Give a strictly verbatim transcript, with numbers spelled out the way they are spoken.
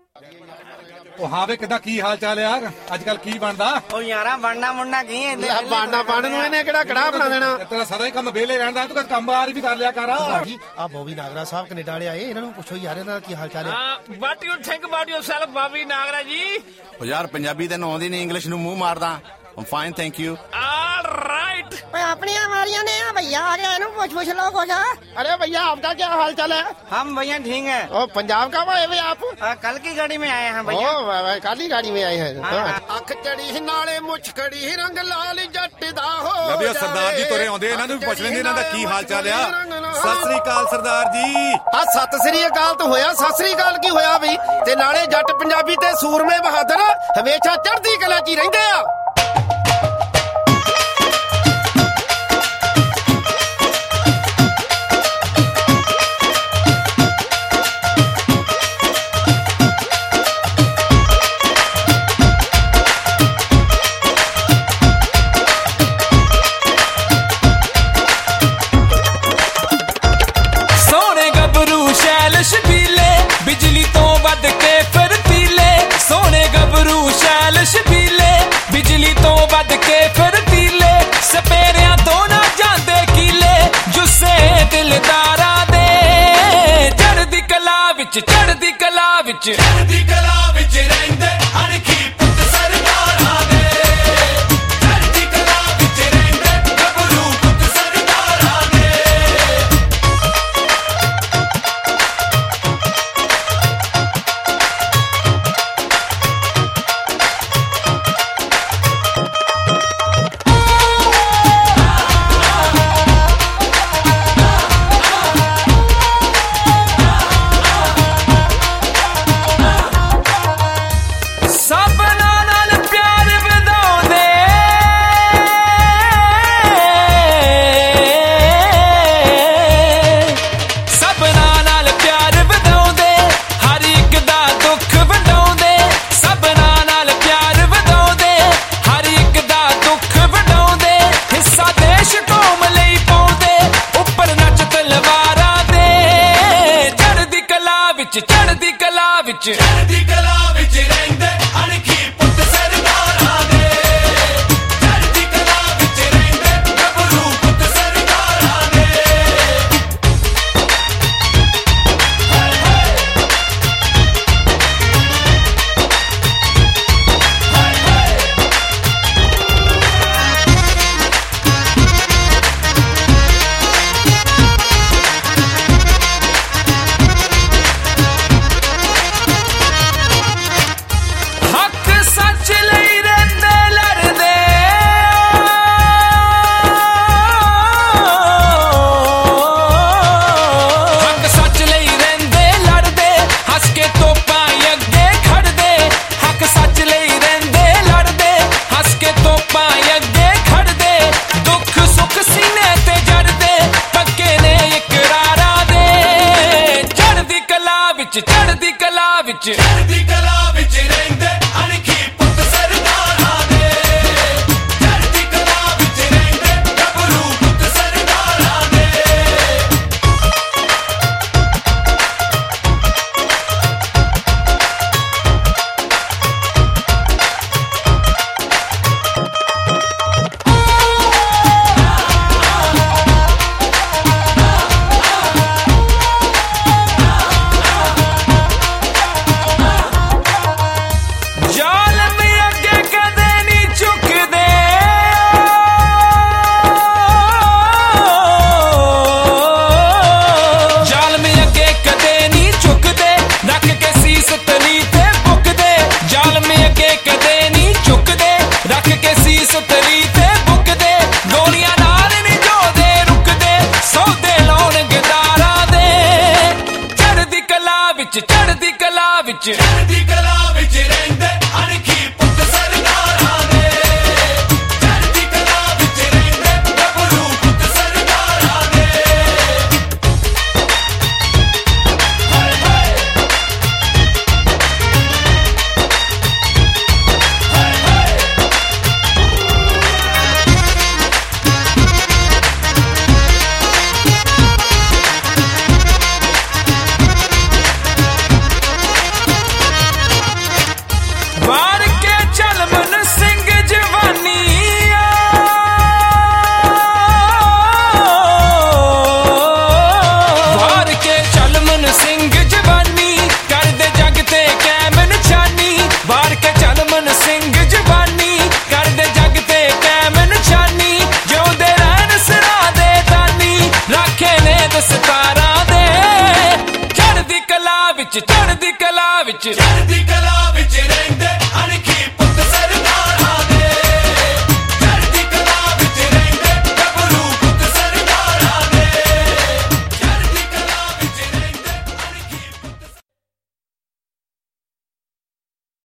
ਉਹ ਹਾਂ ਵੇ ਕਿੱਦਾਂ ਕੀ ਹਾਲ ਚਾਲ ਆ ਅੱਜ ਕੱਲ ਕੀ ਬਣਦਾ ਉਹ ਯਾਰਾ ਬਣਨਾ ਮੁੰਨਾ ਕੀ ਹੈ ਬਣਨਾ ਬਣ ਨੂੰ ਇਹਨੇ ਕਿਹੜਾ ਕੜਾ ਬਣਾ ਦੇਣਾ ਤੇਰਾ ਸਦਾ ਹੀ ਕੰਮ ਵਿਹਲੇ ਰਹਿੰਦਾ ਤੂੰ ਕੰਮ ਬਾਹਰ ਵੀ ਕਰ ਲਿਆ ਕਰ ਆ ਬੋਬੀ ਨਾਗਰਾ ਸਾਹਿਬ ਕੈਨੇਡਾ ਵਾਲੇ ਆਏ ਇਹਨਾਂ ਨੂੰ ਪੁੱਛੋ ਯਾਰ ਇਹਨਾਂ ਦਾ ਕੀ ਹਾਲ ਚਾਲ ਹੈ what you think about yourself Bobby Nagra ji ਉਹ ਯਾਰ ਪੰਜਾਬੀ ਤੇ ਆਉਂਦੀ ਨਹੀਂ ਇੰਗਲਿਸ਼ ਨੂੰ ਮੂੰਹ ਮਾਰਦਾ I'm fine, thank you. All right. ਓਏ ਆਪਣੀਆਂ ਵਾਲੀਆਂ ਨੇ ਆ ਭਈਆ ਆ ਗਿਆ ਇਹਨੂੰ ਪੁੱਛ ਪੁੱਛ लो कुछ। अरे भैया आपका क्या हाल चाल है? हम भैया ठीक है। ओ पंजाब का आए हुए आप? आ, कल की गाड़ी में आए हैं भैया। ओ काली गाड़ी में आए हैं। अख चढ़ी नाले मुछ खड़ी रंग लाल जट दा हो ਲੱਭਿਓ ਸਰਦਾਰ ਜੀ ਤੁਰੇ ਆਉਂਦੇ ਇਹਨਾਂ ਨੂੰ ਵੀ ਪੁੱਛ ਲੈਂਦੇ ਇਹਨਾਂ ਦਾ ਕੀ ਹਾਲ ਚਾਲ ਆ। ਸਤਿ ਸ੍ਰੀ ਅਕਾਲ ਸਰਦਾਰ ਜੀ। ਆ ਸਤਿ ਸ੍ਰੀ ਅਕਾਲ ਤਾਂ ਹੋਇਆ ਸਤਿ ਸ੍ਰੀ ਅਕਾਲ ਕੀ ਹੋਇਆ ਬਈ ਤੇ ਨਾਲੇ ਜੱਟ ਪੰਜਾਬੀ ਤੇ ਸੂਰਮੇ ਬਹਾਦਰ ਹਮੇਸ਼ਾ ਚੜ੍ਹਦੀ ਕਲਾ 'ਚ ਹੀ ਰਹਿੰਦੇ ਆ। ਬਿਜਲੀ ਤੋਂ ਵੱਧ ਕੇ ਫਿਰ ਪੀਲੇ ਸੋਹਣੇ ਗੱਭਰੂ ਸ਼ੈਲ ਸ਼ਬੀਲੇ ਬਿਜਲੀ ਤੋਂ ਵੱਧ ਕੇ ਫਿਰ ਪੀਲੇ ਸਪੇਰਿਆਂ ਤੋਂ ਨਾ ਜਾਂਦੇ ਕੀਲੇ ਜੁੱਸੇ ਦਿਲਦਾਰਾਂ ਦੇ ਚੜ੍ਹਦੀ ਕਲਾ ਵਿੱਚ ਚੜ੍ਹਦੀ ਕਲਾ ਵਿੱਚ ਚੜ੍ਹਦੀ ਕਲਾ ਵਿੱਚ ਰਹਿੰਦੇ ਅਣਖੀ ਪੁੱਤ ਸਰਦਾਰਾਂ ਦੇ ਚੜ੍ਹਦੀ ਕਲਾ ਵਿੱਚ ਰਹਿੰਦੇ ਗੱਭਰੂ ਪੁੱਤ ਸਰਦਾਰਾਂ ਦੇ ਚੜ੍ਹਦੀ ਕਲਾ ਵਿੱਚ ਚੜ੍ਹਦੀ ਕਲਾ ਵਿੱਚ ਰਹਿੰਦੇ ਅਣਖੀ ਪੁੱਤ ਸਰਦਾਰਾਂ ਦੇ ਚੜ੍ਹਦੀ ਕਲਾ ਵਿੱਚ ਰਹਿੰਦੇ ਗੱਭਰੂ ਪੁੱਤ ਸਰਦਾਰਾਂ ਦੇ ਚੜ੍ਹਦੀ ਕਲਾ ਵਿੱਚ ਚੜ੍ਹਦੀ ਕਲਾ ਵਿੱਚ ਰਹਿੰਦੇ ਅਣਖੀ ਪੁੱਤ ਸਰਦਾਰਾਂ ਦੇ ਚੜ੍ਹਦੀ ਕਲਾ ਵਿੱਚ ਰਹਿੰਦੇ ਗੱਭਰੂ ਪੁੱਤ ਸਰਦਾਰਾਂ ਦੇ ਚੜ੍ਹਦੀ ਕਲਾ ਵਿੱਚ ਚੜ੍ਹਦੀ ਕਲਾ ਵਿੱਚ ਰਹਿੰਦੇ ਅਣਖੀ ਪੁੱਤ ਸਰਦਾਰਾਂ ਦੇ ਚੜ੍ਹਦੀ ਕਲਾ ਵਿੱਚ ਰਹਿੰਦੇ ਗੱਭਰੂ ਪੁੱਤ ਸਰਦਾਰਾਂ ਦੇ ਹਾਏ ਹਾਏ ਹਾਏ ਹਾਏ ਵਿੱਚ ਚੜ੍ਹਦੀ ਕਲਾ ਵਿੱਚ ਚੜ੍ਹਦੀ ਕਲਾ